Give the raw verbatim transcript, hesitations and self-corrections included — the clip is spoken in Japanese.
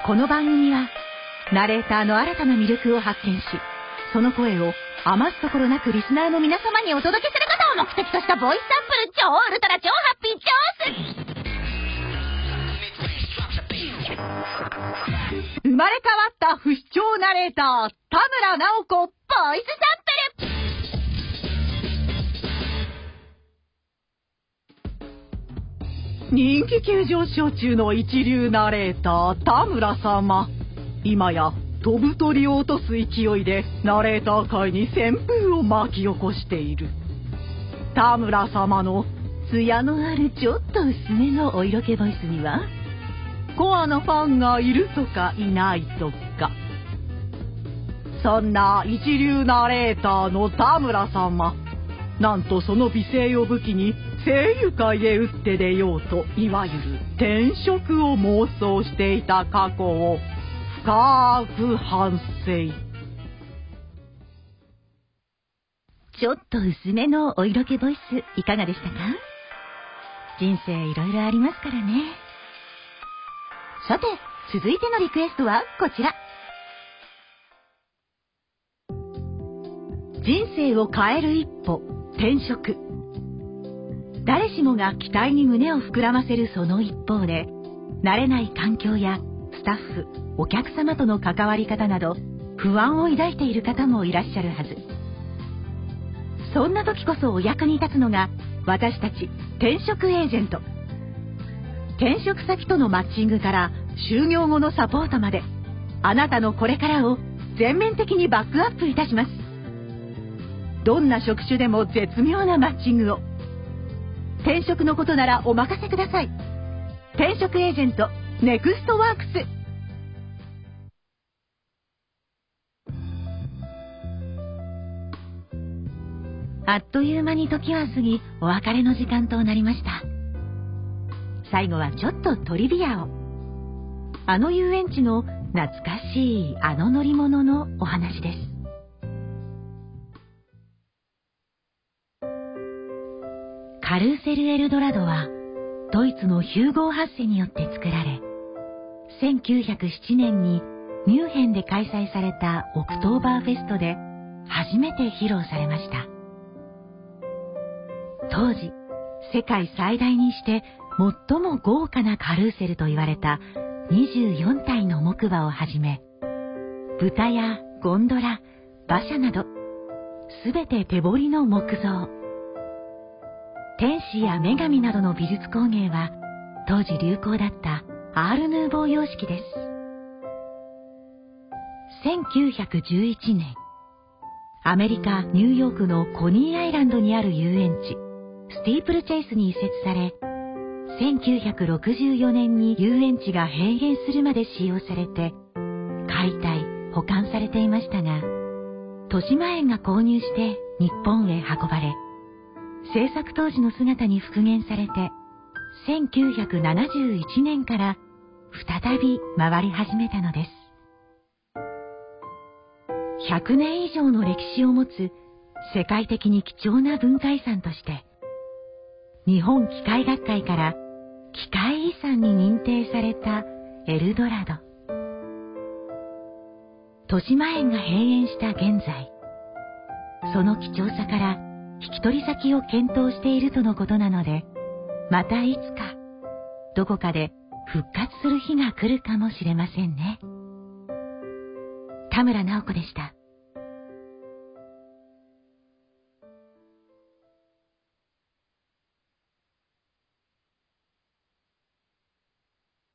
この番組はナレーターの新たな魅力を発見し、その声を余すところなくリスナーの皆様にお届けすることを目的としたボイスサンプル、超ウルトラ超ハッピー超ス生まれ変わった不死鳥ナレーター田村直子ボイスサンプル。人気急上昇中の一流ナレーター田村様、今や飛ぶ鳥を落とす勢いでナレーター界に旋風を巻き起こしている田村様の艶のあるちょっと薄めのお色気ボイスにはコアなファンがいるとかいないとか。そんな一流ナレーターの田村様、なんとその美声を武器に声優界へ打って出ようと、いわゆる転職を妄想していた過去を深く反省。ちょっと薄めのお色気ボイスいかがでしたか？人生いろいろありますからね。さて、続いてのリクエストはこちら。人生を変える一歩、転職。誰しもが期待に胸を膨らませるその一方で、慣れない環境やスタッフ、お客様との関わり方など不安を抱いている方もいらっしゃるはず。そんな時こそお役に立つのが私たち転職エージェント。転職先とのマッチングから就業後のサポートまで、あなたのこれからを全面的にバックアップいたします。どんな職種でも絶妙なマッチングを。転職のことならお任せください。転職エージェントネクストワークス。あっという間に時は過ぎ、お別れの時間となりました。最後はちょっとトリビアを。あの遊園地の懐かしいあの乗り物のお話です。カルーセルエルドラドはドイツのヒューゴー・ハッセによって作られ、せんきゅうひゃくななねんにミュンヘンで開催されたオクトーバーフェストで初めて披露されました。当時世界最大にして最も豪華なカルーセルと言われたにじゅうよんたいの木馬をはじめ、豚やゴンドラ、馬車などすべて手彫りの木造。天使や女神などの美術工芸は当時流行だったアール・ヌーボー様式です。せんきゅうひゃくじゅういちねん、アメリカ・ニューヨークのコニーアイランドにある遊園地スティープルチェイスに移設され、せんきゅうひゃくろくじゅうよねんに遊園地が閉園するまで使用されて解体・保管されていましたが、豊島園が購入して日本へ運ばれ、制作当時の姿に復元されて、せんきゅうひゃくななじゅういちねんから再び回り始めたのです。ひゃくねん以上の歴史を持つ世界的に貴重な文化遺産として、日本機械学会から機械遺産に認定されたエルドラド。豊島園が閉園した現在、その貴重さから引き取り先を検討しているとのことなので、またいつかどこかで復活する日が来るかもしれませんね。田村直子でした。